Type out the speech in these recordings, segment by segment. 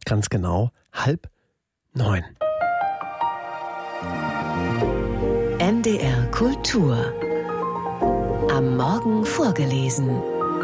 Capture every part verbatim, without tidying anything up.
ganz genau halb neun. N D R Kultur. Am Morgen vorgelesen.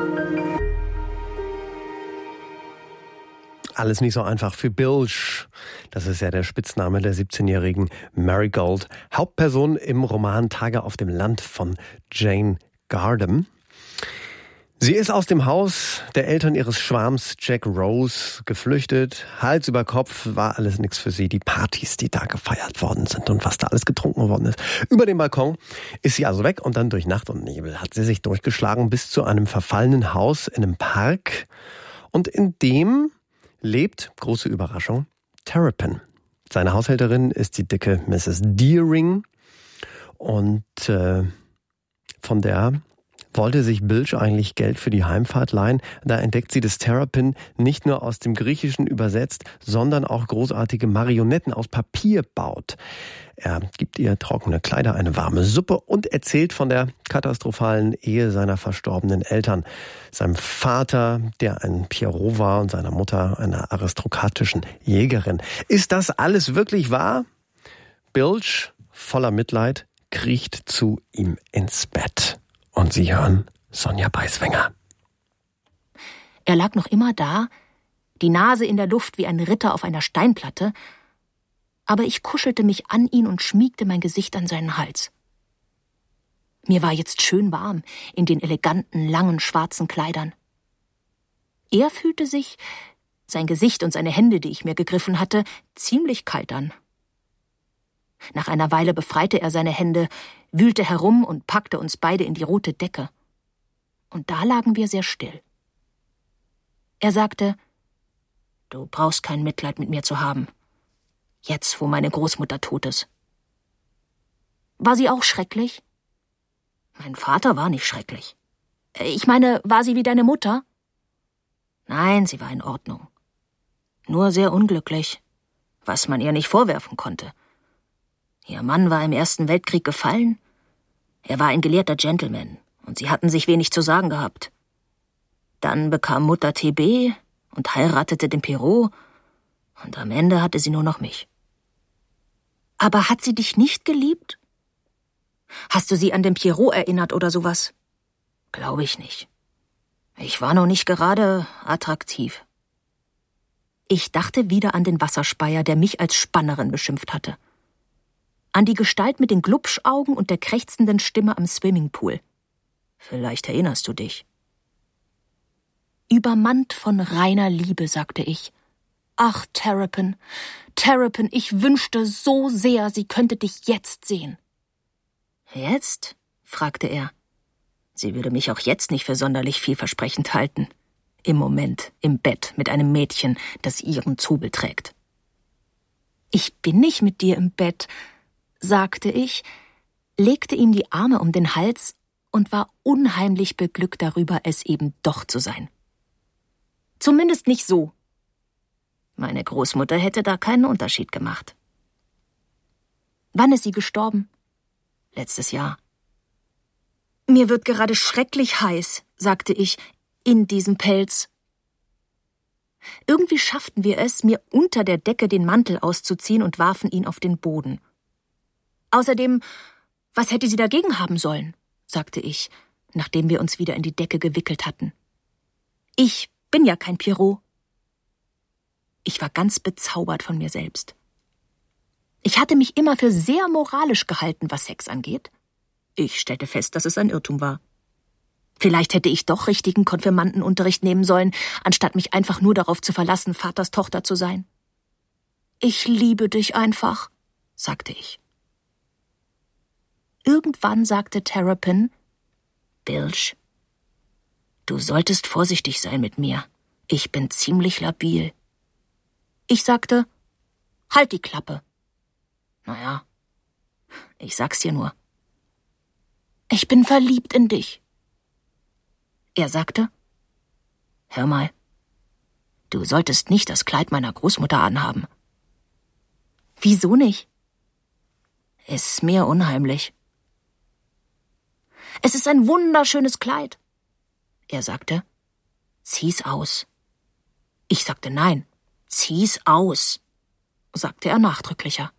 Alles nicht so einfach für Bilge. Das ist ja der Spitzname der siebzehnjährigen Marigold, Hauptperson im Roman Tage auf dem Land von Jane Gardam. Sie ist aus dem Haus der Eltern ihres Schwarms Jack Rose geflüchtet. Hals über Kopf war alles nichts für sie. Die Partys, die da gefeiert worden sind und was da alles getrunken worden ist. Über den Balkon ist sie also weg und dann durch Nacht und Nebel hat sie sich durchgeschlagen bis zu einem verfallenen Haus in einem Park. Und in dem lebt, große Überraschung, Terrapin. Seine Haushälterin ist die dicke Misses Deering. Und äh, von der wollte sich Bilge eigentlich Geld für die Heimfahrt leihen. Da entdeckt sie, dass Terrapin nicht nur aus dem Griechischen übersetzt, sondern auch großartige Marionetten aus Papier baut. Er gibt ihr trockene Kleider, eine warme Suppe und erzählt von der katastrophalen Ehe seiner verstorbenen Eltern. Seinem Vater, der ein Pierrot war, und seiner Mutter, einer aristokratischen Jägerin. Ist das alles wirklich wahr? Bilge, voller Mitleid, kriecht zu ihm ins Bett. Und Sie hören Sonja Beiswenger. Er lag noch immer da, die Nase in der Luft wie ein Ritter auf einer Steinplatte, aber ich kuschelte mich an ihn und schmiegte mein Gesicht an seinen Hals. Mir war jetzt schön warm in den eleganten, langen, schwarzen Kleidern. Er fühlte sich, sein Gesicht und seine Hände, die ich mir gegriffen hatte, ziemlich kalt an. Nach einer Weile befreite er seine Hände, wühlte herum und packte uns beide in die rote Decke. Und da lagen wir sehr still. Er sagte, »Du brauchst kein Mitleid mit mir zu haben, jetzt, wo meine Großmutter tot ist.« War sie auch schrecklich? Mein Vater war nicht schrecklich. Ich meine, war sie wie deine Mutter? Nein, sie war in Ordnung. Nur sehr unglücklich, was man ihr nicht vorwerfen konnte. Ihr Mann war im Ersten Weltkrieg gefallen. Er war ein gelehrter Gentleman und sie hatten sich wenig zu sagen gehabt. Dann bekam Mutter T B und heiratete den Pierrot und am Ende hatte sie nur noch mich. Aber hat sie dich nicht geliebt? Hast du sie an den Pierrot erinnert oder sowas? Glaube ich nicht. Ich war noch nicht gerade attraktiv. Ich dachte wieder an den Wasserspeier, der mich als Spannerin beschimpft hatte. An die Gestalt mit den Glubschaugen und der krächzenden Stimme am Swimmingpool. Vielleicht erinnerst du dich. Übermannt von reiner Liebe, sagte ich. Ach, Terrapin, Terrapin, ich wünschte so sehr, sie könnte dich jetzt sehen. Jetzt? Fragte er. Sie würde mich auch jetzt nicht für sonderlich vielversprechend halten. Im Moment, im Bett, mit einem Mädchen, das ihren Zubel trägt. Ich bin nicht mit dir im Bett, sagte ich, legte ihm die Arme um den Hals und war unheimlich beglückt darüber, es eben doch zu sein. Zumindest nicht so. Meine Großmutter hätte da keinen Unterschied gemacht. Wann ist sie gestorben? Letztes Jahr. Mir wird gerade schrecklich heiß, sagte ich, in diesem Pelz. Irgendwie schafften wir es, mir unter der Decke den Mantel auszuziehen und warfen ihn auf den Boden. Außerdem, was hätte sie dagegen haben sollen, sagte ich, nachdem wir uns wieder in die Decke gewickelt hatten. Ich bin ja kein Pierrot. Ich war ganz bezaubert von mir selbst. Ich hatte mich immer für sehr moralisch gehalten, was Sex angeht. Ich stellte fest, dass es ein Irrtum war. Vielleicht hätte ich doch richtigen Konfirmandenunterricht nehmen sollen, anstatt mich einfach nur darauf zu verlassen, Vaters Tochter zu sein. Ich liebe dich einfach, sagte ich. Irgendwann sagte Terrapin, Bilge, du solltest vorsichtig sein mit mir. Ich bin ziemlich labil. Ich sagte, halt die Klappe. Naja, ich sag's dir nur. Ich bin verliebt in dich. Er sagte, hör mal, du solltest nicht das Kleid meiner Großmutter anhaben. Wieso nicht? Ist mir unheimlich. Es ist ein wunderschönes Kleid. Er sagte, zieh's aus. Ich sagte nein, Zieh's aus, sagte er nachdrücklicher.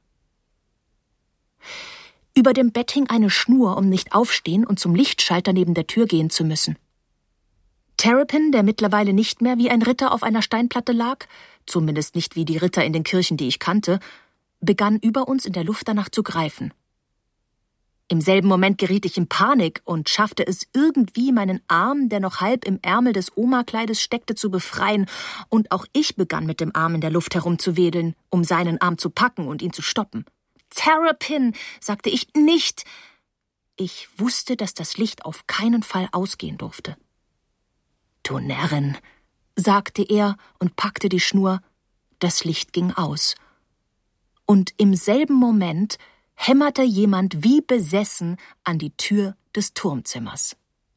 Über dem Bett hing eine Schnur, um nicht aufstehen und zum Lichtschalter neben der Tür gehen zu müssen. Terrapin, der mittlerweile nicht mehr wie ein Ritter auf einer Steinplatte lag, zumindest nicht wie die Ritter in den Kirchen, die ich kannte, begann über uns in der Luft danach zu greifen. Im selben Moment geriet ich in Panik und schaffte es irgendwie, meinen Arm, der noch halb im Ärmel des Oma-Kleides steckte, zu befreien, und auch ich begann mit dem Arm in der Luft herumzuwedeln, um seinen Arm zu packen und ihn zu stoppen. »Terrapin«, sagte ich, »nicht!« Ich wusste, dass das Licht auf keinen Fall ausgehen durfte. »Du Närrin«, sagte er und packte die Schnur. Das Licht ging aus. Und im selben Moment hämmerte jemand wie besessen an die Tür des Turmzimmers.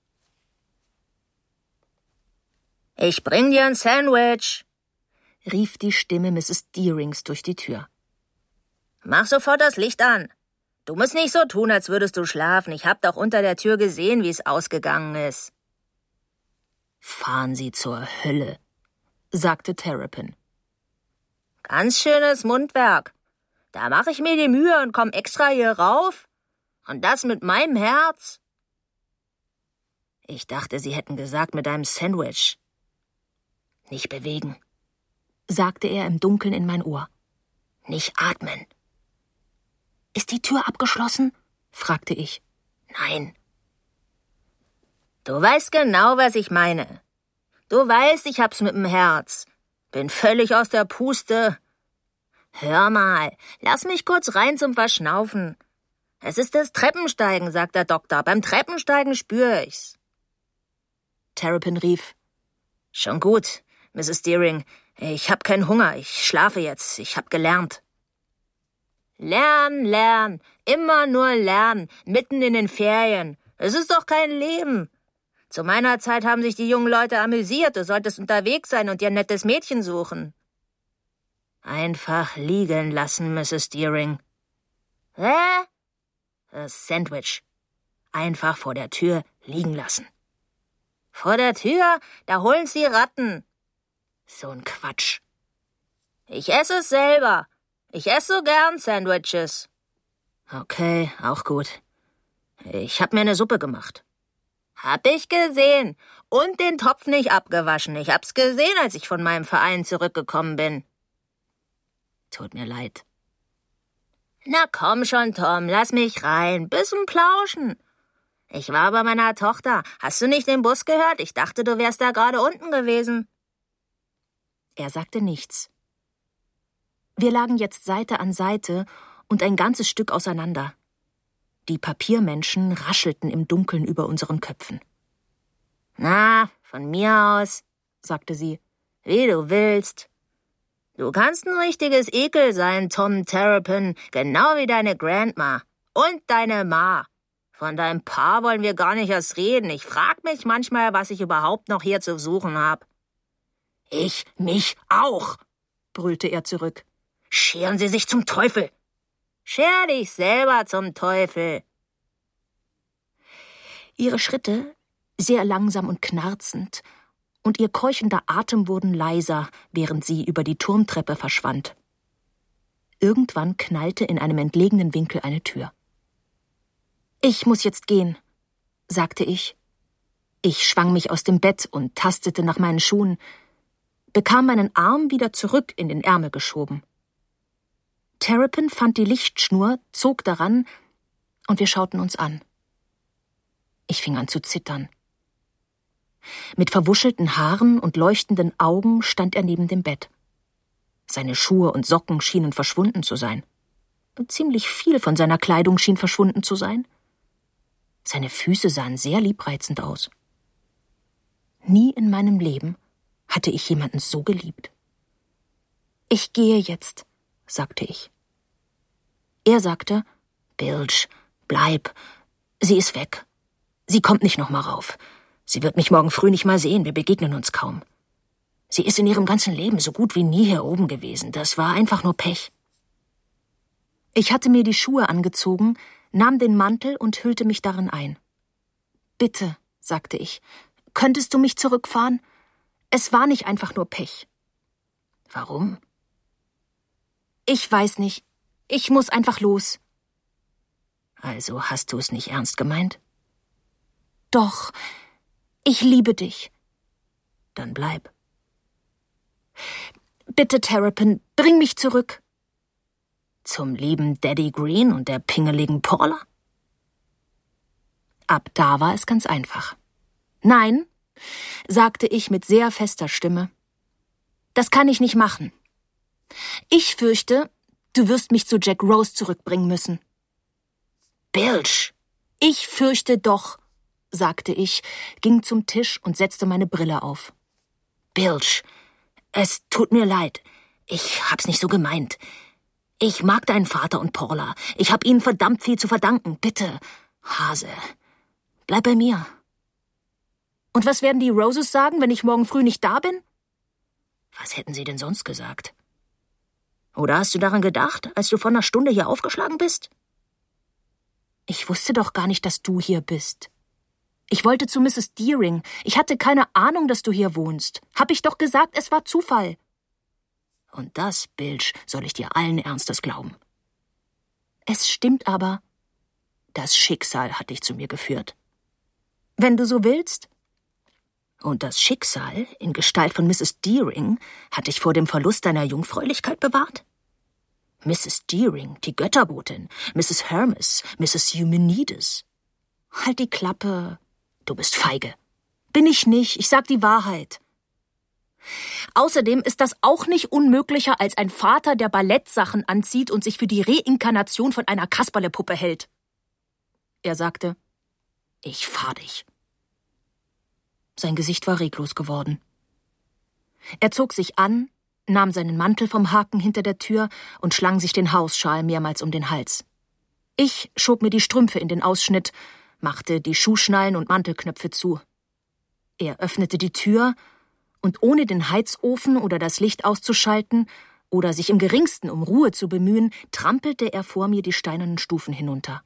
»Ich bring dir ein Sandwich«, rief die Stimme Misses Dearings durch die Tür. »Mach sofort das Licht an. Du musst nicht so tun, als würdest du schlafen. Ich hab doch unter der Tür gesehen, wie es ausgegangen ist.« »Fahren Sie zur Hölle«, sagte Terrapin. »Ganz schönes Mundwerk. Da mache ich mir die Mühe und komm extra hier rauf. Und das mit meinem Herz.« Ich dachte, Sie hätten gesagt, mit einem Sandwich. »Nicht bewegen«, sagte er im Dunkeln in mein Ohr. »Nicht atmen.« »Ist die Tür abgeschlossen?« fragte ich. »Nein.« »Du weißt genau, was ich meine. Du weißt, ich hab's mit dem Herz. Bin völlig aus der Puste. Hör mal, lass mich kurz rein zum Verschnaufen. Es ist das Treppensteigen«, sagt der Doktor. »Beim Treppensteigen spür ich's.« Terrapin rief. »Schon gut, Misses Dearing. Ich hab keinen Hunger. Ich schlafe jetzt. Ich hab gelernt.« »Lernen, lernen. Immer nur lernen. Mitten in den Ferien. Es ist doch kein Leben. Zu meiner Zeit haben sich die jungen Leute amüsiert. Du solltest unterwegs sein und dir ein nettes Mädchen suchen.« »Einfach liegen lassen, Misses Dearing.« »Hä?« »Das Sandwich. Einfach vor der Tür liegen lassen.« »Vor der Tür? Da holen's die Ratten.« »So ein Quatsch.« »Ich esse es selber. Ich esse so gern Sandwiches.« »Okay, auch gut. Ich hab mir eine Suppe gemacht.« »Hab ich gesehen. Und den Topf nicht abgewaschen. Ich hab's gesehen, als ich von meinem Verein zurückgekommen bin.« »Tut mir leid.« »Na komm schon, Tom, lass mich rein. Bisschen plauschen. Ich war bei meiner Tochter. Hast du nicht den Bus gehört? Ich dachte, du wärst da gerade unten gewesen.« Er sagte nichts. Wir lagen jetzt Seite an Seite und ein ganzes Stück auseinander. Die Papiermenschen raschelten im Dunkeln über unseren Köpfen. »Na, von mir aus«, sagte sie, »wie du willst. Du kannst ein richtiges Ekel sein, Tom Terrapin, genau wie deine Grandma und deine Ma. Von deinem Pa wollen wir gar nicht erst reden. Ich frag mich manchmal, was ich überhaupt noch hier zu suchen hab.« »Ich mich auch«, brüllte er zurück. »Scheren Sie sich zum Teufel!« »Scher dich selber zum Teufel!« Ihre Schritte, sehr langsam und knarzend, und ihr keuchender Atem wurden leiser, während sie über die Turmtreppe verschwand. Irgendwann knallte in einem entlegenen Winkel eine Tür. »Ich muss jetzt gehen«, sagte ich. Ich schwang mich aus dem Bett und tastete nach meinen Schuhen, bekam meinen Arm wieder zurück in den Ärmel geschoben. Terrapin fand die Lichtschnur, zog daran, und wir schauten uns an. Ich fing an zu zittern. Mit verwuschelten Haaren und leuchtenden Augen stand er neben dem Bett. Seine Schuhe und Socken schienen verschwunden zu sein. Ziemlich viel von seiner Kleidung schien verschwunden zu sein. Seine Füße sahen sehr liebreizend aus. Nie in meinem Leben hatte ich jemanden so geliebt. »Ich gehe jetzt«, sagte ich. Er sagte, »Bilge, bleib. Sie ist weg. Sie kommt nicht noch mal rauf. Sie wird mich morgen früh nicht mal sehen, wir begegnen uns kaum. Sie ist in ihrem ganzen Leben so gut wie nie hier oben gewesen. Das war einfach nur Pech.« Ich hatte mir die Schuhe angezogen, nahm den Mantel und hüllte mich darin ein. »Bitte«, sagte ich, »könntest du mich zurückfahren? Es war nicht einfach nur Pech.« »Warum?« Ich weiß nicht. Ich muss einfach los. Also hast du es nicht ernst gemeint? Doch. Ich liebe dich. Dann bleib. Bitte, Terrapin, bring mich zurück. Zum lieben Daddy Green und der pingeligen Paula? Ab da war es ganz einfach. Nein, sagte ich mit sehr fester Stimme. Das kann ich nicht machen. Ich fürchte, du wirst mich zu Jack Rose zurückbringen müssen. Bilge! Ich fürchte doch, sagte ich, ging zum Tisch und setzte meine Brille auf. Bilge, es tut mir leid. Ich hab's nicht so gemeint. Ich mag deinen Vater und Paula. Ich hab ihnen verdammt viel zu verdanken. Bitte, Hase, bleib bei mir. Und was werden die Roses sagen, wenn ich morgen früh nicht da bin? Was hätten sie denn sonst gesagt? Oder hast du daran gedacht, als du vor einer Stunde hier aufgeschlagen bist? Ich wusste doch gar nicht, dass du hier bist. Ich wollte zu Misses Deering. Ich hatte keine Ahnung, dass du hier wohnst. Hab ich doch gesagt, es war Zufall. Und das, Bilge, soll ich dir allen Ernstes glauben. Es stimmt aber. Das Schicksal hat dich zu mir geführt. Wenn du so willst. Und das Schicksal, in Gestalt von Misses Deering, hat dich vor dem Verlust deiner Jungfräulichkeit bewahrt? Misses Deering, die Götterbotin, Misses Hermes, Misses Eumenides. Halt die Klappe. Du bist feige. Bin ich nicht, ich sag die Wahrheit. Außerdem ist das auch nicht unmöglicher als ein Vater, der Ballettsachen anzieht und sich für die Reinkarnation von einer Kasperlepuppe hält. Er sagte, ich fahr dich. Sein Gesicht war reglos geworden. Er zog sich an, nahm seinen Mantel vom Haken hinter der Tür und schlang sich den Hausschal mehrmals um den Hals. Ich schob mir die Strümpfe in den Ausschnitt, machte die Schuhschnallen und Mantelknöpfe zu. Er öffnete die Tür und ohne den Heizofen oder das Licht auszuschalten oder sich im geringsten um Ruhe zu bemühen, trampelte er vor mir die steinernen Stufen hinunter.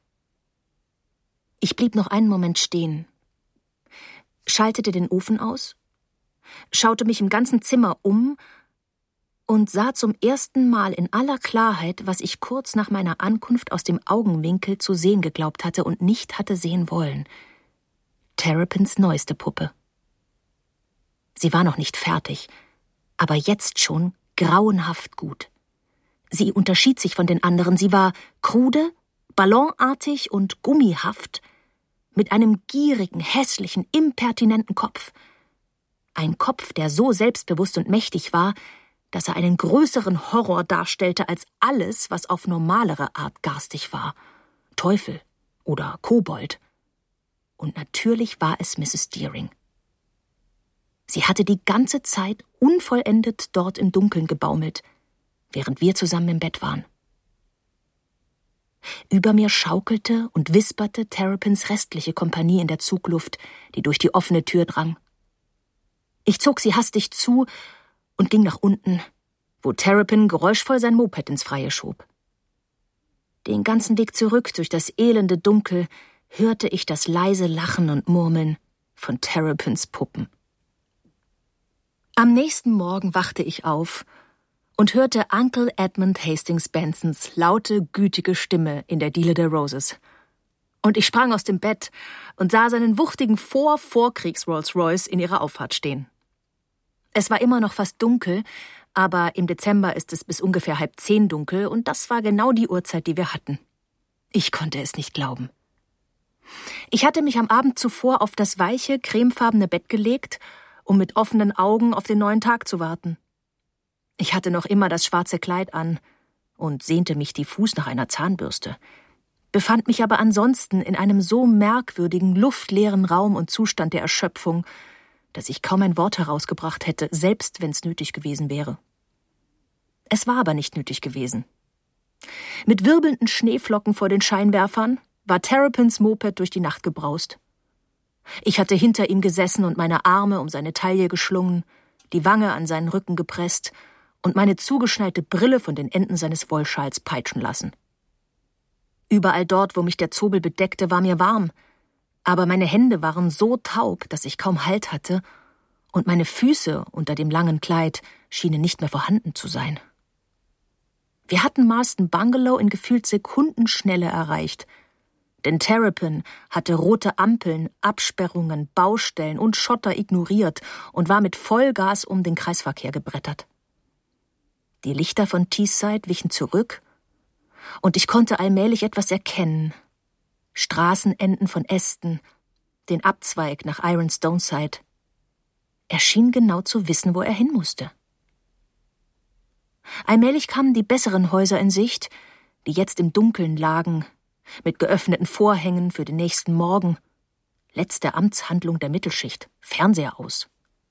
Ich blieb noch einen Moment stehen, schaltete den Ofen aus, schaute mich im ganzen Zimmer um und sah zum ersten Mal in aller Klarheit, was ich kurz nach meiner Ankunft aus dem Augenwinkel zu sehen geglaubt hatte und nicht hatte sehen wollen. Terrapins neueste Puppe. Sie war noch nicht fertig, aber jetzt schon grauenhaft gut. Sie unterschied sich von den anderen. Sie war krude, ballonartig und gummihaft, mit einem gierigen, hässlichen, impertinenten Kopf. Ein Kopf, der so selbstbewusst und mächtig war, dass er einen größeren Horror darstellte als alles, was auf normalere Art garstig war. Teufel oder Kobold. Und natürlich war es Misses Deering. Sie hatte die ganze Zeit unvollendet dort im Dunkeln gebaumelt, während wir zusammen im Bett waren. Über mir schaukelte und wisperte Terrapins restliche Kompanie in der Zugluft, die durch die offene Tür drang. Ich zog sie hastig zu und ging nach unten, wo Terrapin geräuschvoll sein Moped ins Freie schob. Den ganzen Weg zurück durch das elende Dunkel hörte ich das leise Lachen und Murmeln von Terrapins Puppen. Am nächsten Morgen wachte ich auf und hörte Uncle Edmund Hastings Bensons laute, gütige Stimme in der Diele der Roses. Und ich sprang aus dem Bett und sah seinen wuchtigen Vor-Vorkriegs-Rolls-Royce in ihrer Auffahrt stehen. Es war immer noch fast dunkel, aber im Dezember ist es bis ungefähr halb zehn dunkel und das war genau die Uhrzeit, die wir hatten. Ich konnte es nicht glauben. Ich hatte mich am Abend zuvor auf das weiche, cremefarbene Bett gelegt, um mit offenen Augen auf den neuen Tag zu warten. Ich hatte noch immer das schwarze Kleid an und sehnte mich diffus nach einer Zahnbürste, befand mich aber ansonsten in einem so merkwürdigen, luftleeren Raum und Zustand der Erschöpfung, dass ich kaum ein Wort herausgebracht hätte, selbst wenn es nötig gewesen wäre. Es war aber nicht nötig gewesen. Mit wirbelnden Schneeflocken vor den Scheinwerfern war Terrapins Moped durch die Nacht gebraust. Ich hatte hinter ihm gesessen und meine Arme um seine Taille geschlungen, die Wange an seinen Rücken gepresst und meine zugeschnallte Brille von den Enden seines Wollschals peitschen lassen. Überall dort, wo mich der Zobel bedeckte, war mir warm, aber meine Hände waren so taub, dass ich kaum Halt hatte, und meine Füße unter dem langen Kleid schienen nicht mehr vorhanden zu sein. Wir hatten Marston Bungalow in gefühlt Sekundenschnelle erreicht. Denn Terrapin hatte rote Ampeln, Absperrungen, Baustellen und Schotter ignoriert und war mit Vollgas um den Kreisverkehr gebrettert. Die Lichter von Teesside wichen zurück und ich konnte allmählich etwas erkennen. Straßenenden von Aston, den Abzweig nach Ironstoneside. Er schien genau zu wissen, wo er hin musste. Allmählich kamen die besseren Häuser in Sicht, die jetzt im Dunkeln lagen, mit geöffneten Vorhängen für den nächsten Morgen. Letzte Amtshandlung der Mittelschicht, Fernseher aus.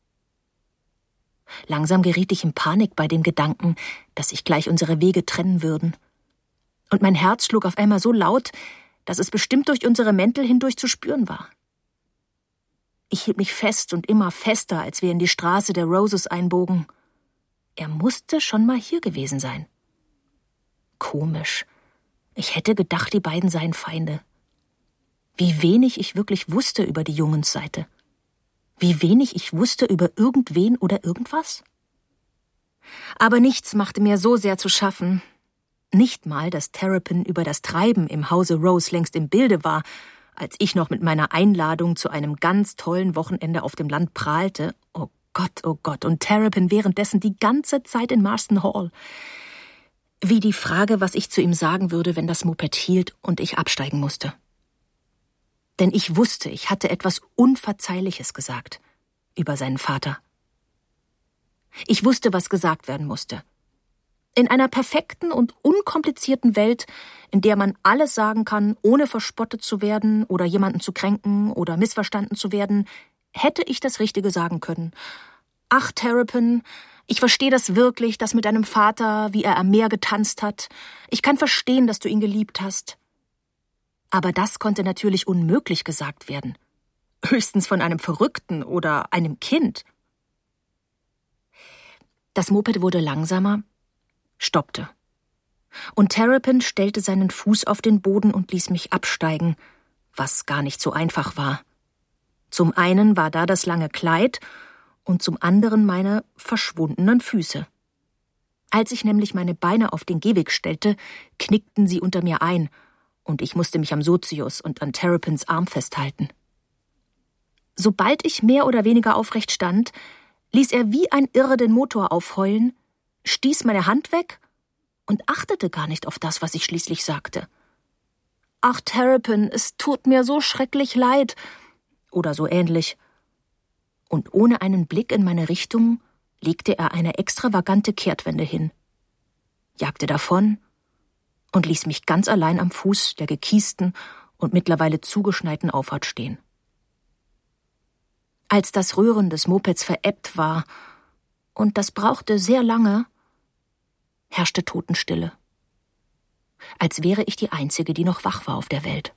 Langsam geriet ich in Panik bei dem Gedanken, dass sich gleich unsere Wege trennen würden. Und mein Herz schlug auf einmal so laut, dass es bestimmt durch unsere Mäntel hindurch zu spüren war. Ich hielt mich fest und immer fester, als wir in die Straße der Roses einbogen. Er musste schon mal hier gewesen sein. Komisch. Ich hätte gedacht, die beiden seien Feinde. Wie wenig ich wirklich wusste über die Jungensseite. Wie wenig ich wusste über irgendwen oder irgendwas. Aber nichts machte mir so sehr zu schaffen. Nicht mal, dass Terrapin über das Treiben im Hause Rose längst im Bilde war, als ich noch mit meiner Einladung zu einem ganz tollen Wochenende auf dem Land prahlte. Oh Gott, oh Gott, und Terrapin währenddessen die ganze Zeit in Marston Hall. Wie die Frage, was ich zu ihm sagen würde, wenn das Moped hielt und ich absteigen musste. Denn ich wusste, ich hatte etwas Unverzeihliches gesagt über seinen Vater. Ich wusste, was gesagt werden musste. In einer perfekten und unkomplizierten Welt, in der man alles sagen kann, ohne verspottet zu werden oder jemanden zu kränken oder missverstanden zu werden, hätte ich das Richtige sagen können. Ach, Terrapin, ich verstehe das wirklich, das mit deinem Vater, wie er am Meer getanzt hat. Ich kann verstehen, dass du ihn geliebt hast. Aber das konnte natürlich unmöglich gesagt werden. Höchstens von einem Verrückten oder einem Kind. Das Moped wurde langsamer, stoppte. Und Terrapin stellte seinen Fuß auf den Boden und ließ mich absteigen, was gar nicht so einfach war. Zum einen war da das lange Kleid und zum anderen meine verschwundenen Füße. Als ich nämlich meine Beine auf den Gehweg stellte, knickten sie unter mir ein und ich musste mich am Sozius und an Terrapins Arm festhalten. Sobald ich mehr oder weniger aufrecht stand, ließ er wie ein Irrer den Motor aufheulen, stieß meine Hand weg und achtete gar nicht auf das, was ich schließlich sagte. »Ach, Terrapin, es tut mir so schrecklich leid«, oder so ähnlich. Und ohne einen Blick in meine Richtung legte er eine extravagante Kehrtwende hin, jagte davon und ließ mich ganz allein am Fuß der gekiesten und mittlerweile zugeschneiten Auffahrt stehen. Als das Rühren des Mopeds verebbt war, und das brauchte sehr lange, herrschte Totenstille. Als wäre ich die Einzige, die noch wach war auf der Welt.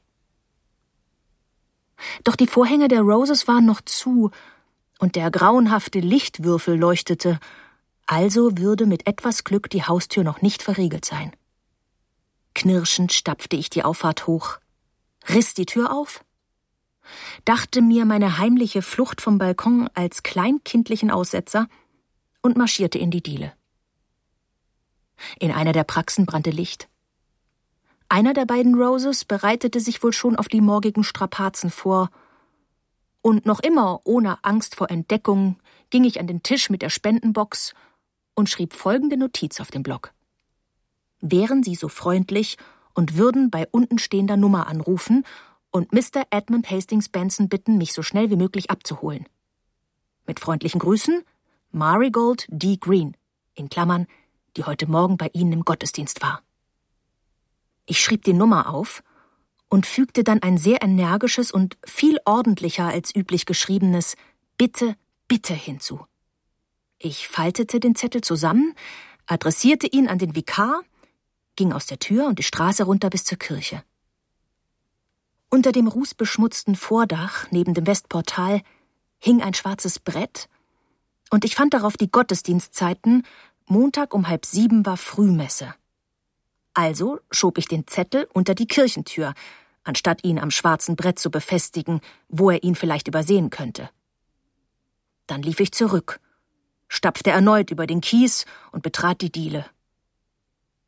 Doch die Vorhänge der Roses waren noch zu, und der grauenhafte Lichtwürfel leuchtete, also würde mit etwas Glück die Haustür noch nicht verriegelt sein. Knirschend stapfte ich die Auffahrt hoch, riss die Tür auf, dachte mir meine heimliche Flucht vom Balkon als kleinkindlichen Aussetzer und marschierte in die Diele. In einer der Praxen brannte Licht. Einer der beiden Roses bereitete sich wohl schon auf die morgigen Strapazen vor, und noch immer ohne Angst vor Entdeckung ging ich an den Tisch mit der Spendenbox und schrieb folgende Notiz auf den Block. Wären Sie so freundlich und würden bei untenstehender Nummer anrufen und Mister Edmund Hastings Benson bitten, mich so schnell wie möglich abzuholen. Mit freundlichen Grüßen, Marigold D. Green, in Klammern, die heute Morgen bei Ihnen im Gottesdienst war. Ich schrieb die Nummer auf und fügte dann ein sehr energisches und viel ordentlicher als üblich geschriebenes »Bitte, bitte« hinzu. Ich faltete den Zettel zusammen, adressierte ihn an den Vikar, ging aus der Tür und die Straße runter bis zur Kirche. Unter dem rußbeschmutzten Vordach neben dem Westportal hing ein schwarzes Brett und ich fand darauf die Gottesdienstzeiten. Montag um halb sieben war Frühmesse. Also schob ich den Zettel unter die Kirchentür, anstatt ihn am schwarzen Brett zu befestigen, wo er ihn vielleicht übersehen könnte. Dann lief ich zurück, stapfte erneut über den Kies und betrat die Diele.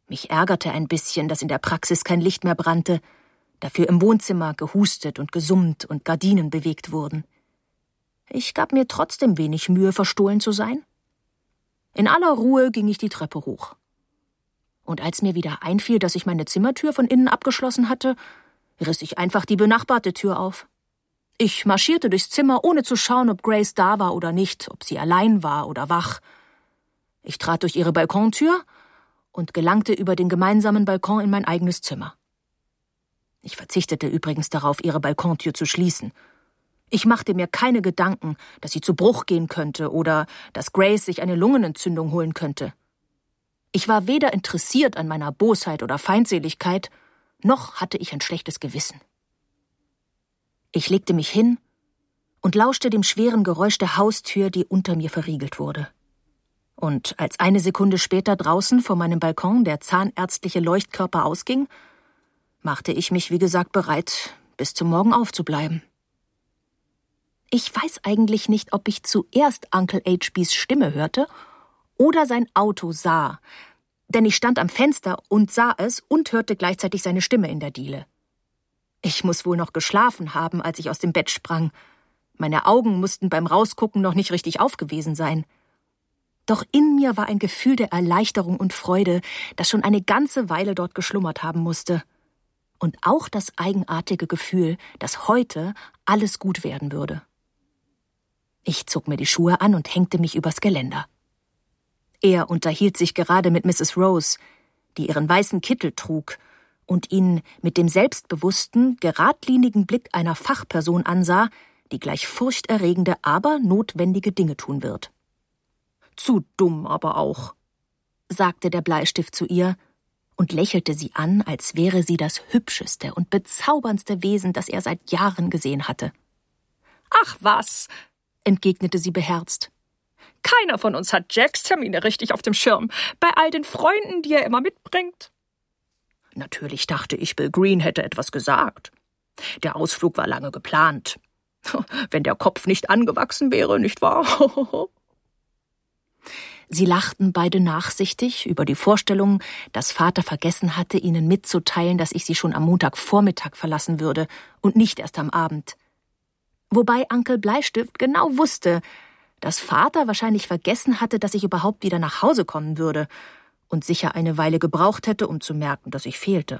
Mich ärgerte ein bisschen, dass in der Praxis kein Licht mehr brannte, dafür im Wohnzimmer gehustet und gesummt und Gardinen bewegt wurden. Ich gab mir trotzdem wenig Mühe, verstohlen zu sein. In aller Ruhe ging ich die Treppe hoch. Und als mir wieder einfiel, dass ich meine Zimmertür von innen abgeschlossen hatte, riss ich einfach die benachbarte Tür auf. Ich marschierte durchs Zimmer, ohne zu schauen, ob Grace da war oder nicht, ob sie allein war oder wach. Ich trat durch ihre Balkontür und gelangte über den gemeinsamen Balkon in mein eigenes Zimmer. Ich verzichtete übrigens darauf, ihre Balkontür zu schließen. Ich machte mir keine Gedanken, dass sie zu Bruch gehen könnte oder dass Grace sich eine Lungenentzündung holen könnte. Ich war weder interessiert an meiner Bosheit oder Feindseligkeit, noch hatte ich ein schlechtes Gewissen. Ich legte mich hin und lauschte dem schweren Geräusch der Haustür, die unter mir verriegelt wurde. Und als eine Sekunde später draußen vor meinem Balkon der zahnärztliche Leuchtkörper ausging, machte ich mich, wie gesagt, bereit, bis zum Morgen aufzubleiben. Ich weiß eigentlich nicht, ob ich zuerst Onkel H Bs Stimme hörte oder sein Auto sah, denn ich stand am Fenster und sah es und hörte gleichzeitig seine Stimme in der Diele. Ich muss wohl noch geschlafen haben, als ich aus dem Bett sprang. Meine Augen mussten beim Rausgucken noch nicht richtig auf gewesen sein. Doch in mir war ein Gefühl der Erleichterung und Freude, das schon eine ganze Weile dort geschlummert haben musste. Und auch das eigenartige Gefühl, dass heute alles gut werden würde. Ich zog mir die Schuhe an und hängte mich übers Geländer. Er unterhielt sich gerade mit Misses Rose, die ihren weißen Kittel trug und ihn mit dem selbstbewussten, geradlinigen Blick einer Fachperson ansah, die gleich furchterregende, aber notwendige Dinge tun wird. »Zu dumm aber auch«, sagte der Bleistift zu ihr und lächelte sie an, als wäre sie das hübscheste und bezauberndste Wesen, das er seit Jahren gesehen hatte. »Ach was«, entgegnete sie beherzt. »Keiner von uns hat Jacks Termine richtig auf dem Schirm, bei all den Freunden, die er immer mitbringt.« Natürlich dachte ich, Bill Green hätte etwas gesagt. Der Ausflug war lange geplant. Wenn der Kopf nicht angewachsen wäre, nicht wahr? Sie lachten beide nachsichtig über die Vorstellung, dass Vater vergessen hatte, ihnen mitzuteilen, dass ich sie schon am Montagvormittag verlassen würde und nicht erst am Abend. Wobei Onkel Bleistift genau wusste, dass Vater wahrscheinlich vergessen hatte, dass ich überhaupt wieder nach Hause kommen würde und sicher eine Weile gebraucht hätte, um zu merken, dass ich fehlte.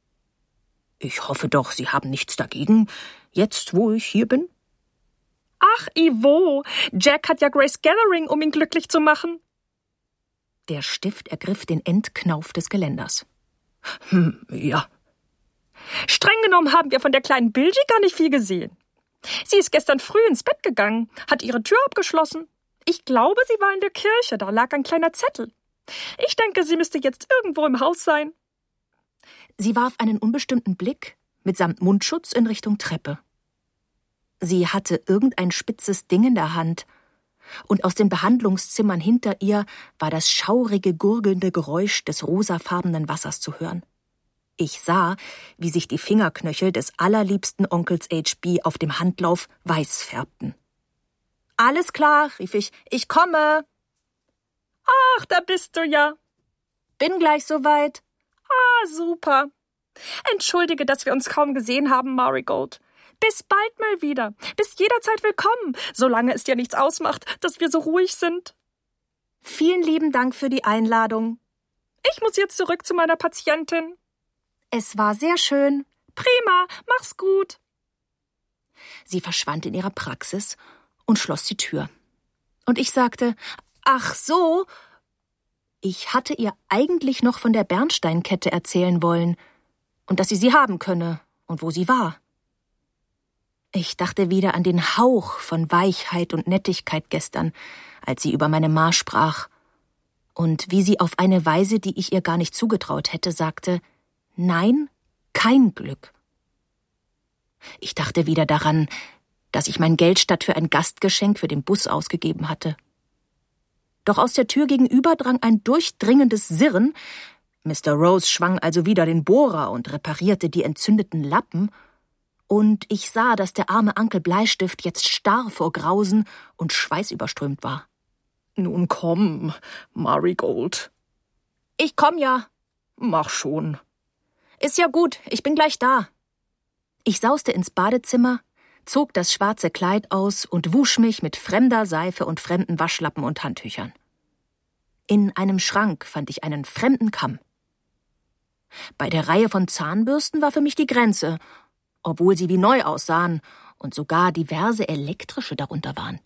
»Ich hoffe doch, Sie haben nichts dagegen, jetzt, wo ich hier bin?« »Ach, Ivo, Jack hat ja Grace Gathering, um ihn glücklich zu machen.« Der Stift ergriff den Endknauf des Geländers. »Hm, ja. Streng genommen haben wir von der kleinen Bilgie gar nicht viel gesehen. Sie ist gestern früh ins Bett gegangen, hat ihre Tür abgeschlossen. Ich glaube, sie war in der Kirche, da lag ein kleiner Zettel. Ich denke, sie müsste jetzt irgendwo im Haus sein.« Sie warf einen unbestimmten Blick mitsamt Mundschutz in Richtung Treppe. Sie hatte irgendein spitzes Ding in der Hand, und aus den Behandlungszimmern hinter ihr war das schaurige, gurgelnde Geräusch des rosafarbenen Wassers zu hören. Ich sah, wie sich die Fingerknöchel des allerliebsten Onkels H B auf dem Handlauf weiß färbten. »Alles klar«, rief ich, »ich komme.« »Ach, da bist du ja.« »Bin gleich soweit.« »Ah, super. Entschuldige, dass wir uns kaum gesehen haben, Marigold. Bis bald mal wieder. Bis jederzeit willkommen, solange es dir nichts ausmacht, dass wir so ruhig sind.« »Vielen lieben Dank für die Einladung. Ich muss jetzt zurück zu meiner Patientin.« »Es war sehr schön.« »Prima, mach's gut.« Sie verschwand in ihrer Praxis und schloss die Tür. Und ich sagte, »Ach so«, ich hatte ihr eigentlich noch von der Bernsteinkette erzählen wollen und dass sie sie haben könne und wo sie war. Ich dachte wieder an den Hauch von Weichheit und Nettigkeit gestern, als sie über meine Ma sprach, und wie sie auf eine Weise, die ich ihr gar nicht zugetraut hätte, sagte, »Nein, kein Glück.« Ich dachte wieder daran, dass ich mein Geld statt für ein Gastgeschenk für den Bus ausgegeben hatte. Doch aus der Tür gegenüber drang ein durchdringendes Sirren. Mister Rose schwang also wieder den Bohrer und reparierte die entzündeten Lappen, und ich sah, dass der arme Onkel Bleistift jetzt starr vor Grausen und schweißüberströmt war. »Nun komm, Marigold.« »Ich komm ja. Mach schon. Ist ja gut, ich bin gleich da. Ich sauste ins Badezimmer, zog das schwarze Kleid aus und wusch mich mit fremder Seife und fremden Waschlappen und Handtüchern. In einem Schrank fand ich einen fremden Kamm. Bei der Reihe von Zahnbürsten war für mich die Grenze, obwohl sie wie neu aussahen und sogar diverse elektrische darunter waren.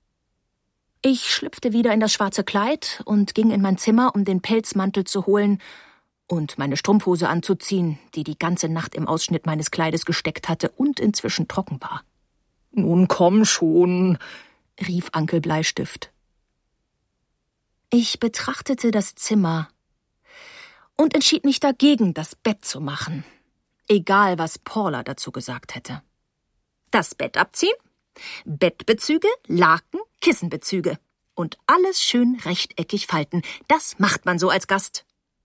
Ich schlüpfte wieder in das schwarze Kleid und ging in mein Zimmer, um den Pelzmantel zu holen und meine Strumpfhose anzuziehen, die die ganze Nacht im Ausschnitt meines Kleides gesteckt hatte und inzwischen trocken war. Nun komm schon, rief Onkel Bleistift. Ich betrachtete das Zimmer und entschied mich dagegen, das Bett zu machen, egal was Paula dazu gesagt hätte. Das Bett abziehen, Bettbezüge, Laken, Kissenbezüge und alles schön rechteckig falten. Das macht man so als Gast.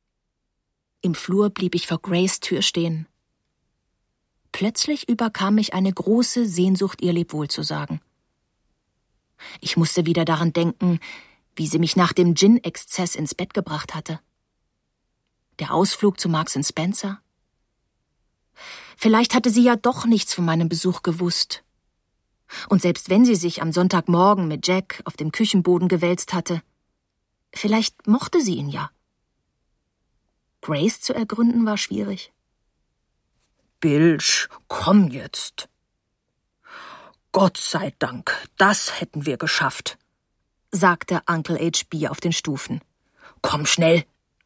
Im Flur blieb ich vor Grace Tür stehen. Plötzlich überkam mich eine große Sehnsucht, ihr Lebwohl zu sagen. Ich musste wieder daran denken, wie sie mich nach dem Gin-Exzess ins Bett gebracht hatte. Der Ausflug zu Marks and Spencer? Vielleicht hatte sie ja doch nichts von meinem Besuch gewusst. Und selbst wenn sie sich am Sonntagmorgen mit Jack auf dem Küchenboden gewälzt hatte, vielleicht mochte sie ihn ja. Grace zu ergründen war schwierig. Bilge, komm jetzt. Gott sei Dank, das hätten wir geschafft, sagte Onkel H B auf den Stufen. Komm schnell.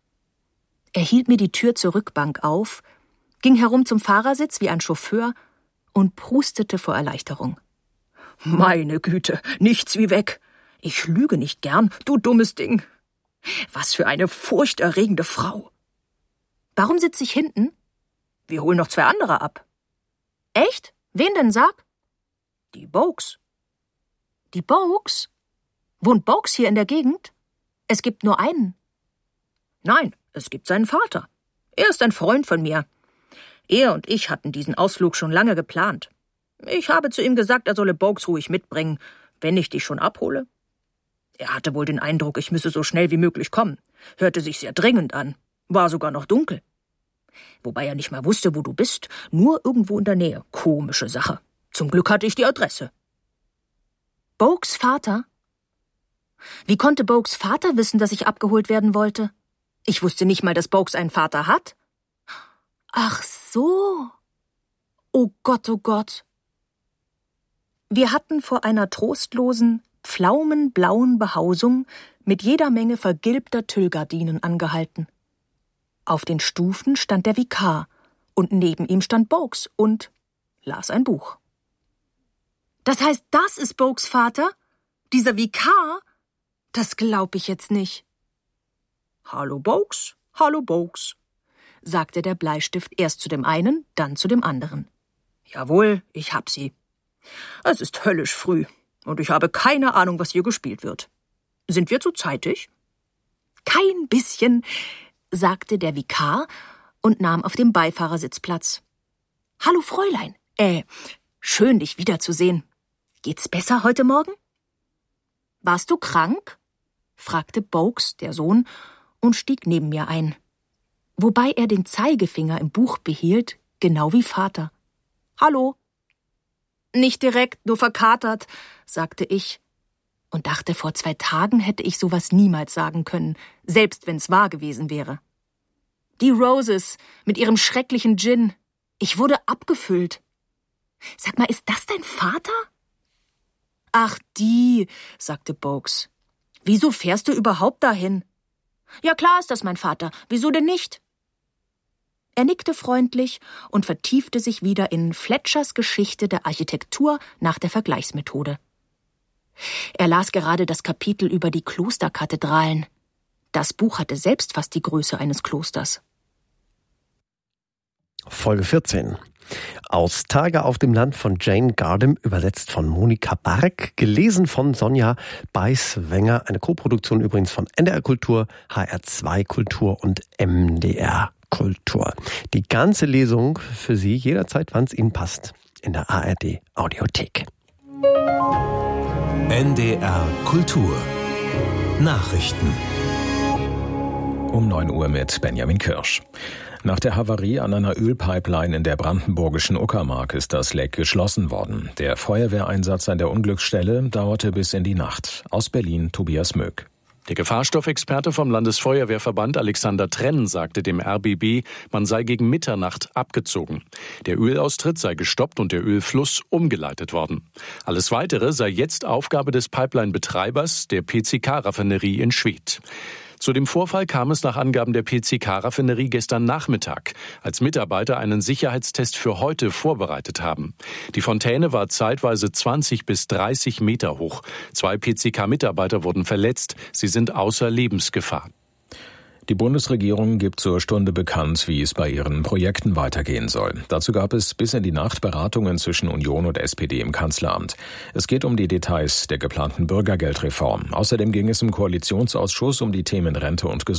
Er hielt mir die Tür zur Rückbank auf, ging herum zum Fahrersitz wie ein Chauffeur und prustete vor Erleichterung. Meine Güte, nichts wie weg. Ich lüge nicht gern, du dummes Ding. Was für eine furchterregende Frau. Warum sitze ich hinten? Wir holen noch zwei andere ab. Echt? Wen denn, sag? Die Boakes. Die Boakes? Wohnt Boakes hier in der Gegend? Es gibt nur einen. Nein, es gibt seinen Vater. Er ist ein Freund von mir. Er und ich hatten diesen Ausflug schon lange geplant. Ich habe zu ihm gesagt, er solle Boakes ruhig mitbringen, wenn ich dich schon abhole. Er hatte wohl den Eindruck, ich müsse so schnell wie möglich kommen. Hörte sich sehr dringend an. War sogar noch dunkel. Wobei er nicht mal wusste, wo du bist, nur irgendwo in der Nähe. Komische Sache. Zum Glück hatte ich die Adresse. Boakes Vater? Wie konnte Boakes Vater wissen, dass ich abgeholt werden wollte? Ich wusste nicht mal, dass Boakes einen Vater hat. Ach so. Oh Gott, oh Gott. Wir hatten vor einer trostlosen, pflaumenblauen Behausung mit jeder Menge vergilbter Tüllgardinen angehalten. Auf den Stufen stand der Vikar und neben ihm stand Boakes und las ein Buch. Das heißt, das ist Boakes Vater? Dieser Vikar? Das glaub ich jetzt nicht. Hallo Boakes, hallo Boakes, sagte der Bleistift erst zu dem einen, dann zu dem anderen. Jawohl, ich hab sie. Es ist höllisch früh und ich habe keine Ahnung, was hier gespielt wird. Sind wir zu zeitig? Kein bisschen, sagte der Vikar und nahm auf dem Beifahrersitz Platz. Hallo Fräulein, äh, schön dich wiederzusehen. Geht's besser heute Morgen? Warst du krank? Fragte Boakes, der Sohn, und stieg neben mir ein. Wobei er den Zeigefinger im Buch behielt, genau wie Vater. Hallo. Nicht direkt, nur verkatert, sagte ich und dachte, vor zwei Tagen hätte ich sowas niemals sagen können, selbst wenn's wahr gewesen wäre. Die Roses mit ihrem schrecklichen Gin. Ich wurde abgefüllt. Sag mal, ist das dein Vater? Ach, die, sagte Boakes. Wieso fährst du überhaupt dahin? Ja, klar ist das mein Vater. Wieso denn nicht? Er nickte freundlich und vertiefte sich wieder in Fletchers Geschichte der Architektur nach der Vergleichsmethode. Er las gerade das Kapitel über die Klosterkathedralen. Das Buch hatte selbst fast die Größe eines Klosters. Folge vierzehn. Aus Tage auf dem Land von Jane Gardam, übersetzt von Monika Bark, gelesen von Sonja Beiswenger, eine Koproduktion übrigens von N D R Kultur, H R zwei Kultur und M D R Kultur. Die ganze Lesung für Sie jederzeit, wann es Ihnen passt, in der A R D Audiothek. N D R Kultur Nachrichten. Um neun Uhr mit Benjamin Kirsch. Nach der Havarie an einer Ölpipeline in der brandenburgischen Uckermark ist das Leck geschlossen worden. Der Feuerwehreinsatz an der Unglücksstelle dauerte bis in die Nacht. Aus Berlin Tobias Möck. Der Gefahrstoffexperte vom Landesfeuerwehrverband Alexander Trenn sagte dem R B B, man sei gegen Mitternacht abgezogen. Der Ölaustritt sei gestoppt und der Ölfluss umgeleitet worden. Alles Weitere sei jetzt Aufgabe des Pipeline-Betreibers, der P C K-Raffinerie in Schwedt. Zu dem Vorfall kam es nach Angaben der P C K-Raffinerie gestern Nachmittag, als Mitarbeiter einen Sicherheitstest für heute vorbereitet haben. Die Fontäne war zeitweise zwanzig bis dreißig Meter hoch. Zwei P C K-Mitarbeiter wurden verletzt. Sie sind außer Lebensgefahr. Die Bundesregierung gibt zur Stunde bekannt, wie es bei ihren Projekten weitergehen soll. Dazu gab es bis in die Nacht Beratungen zwischen Union und S P D im Kanzleramt. Es geht um die Details der geplanten Bürgergeldreform. Außerdem ging es im Koalitionsausschuss um die Themen Rente und Gesundheit.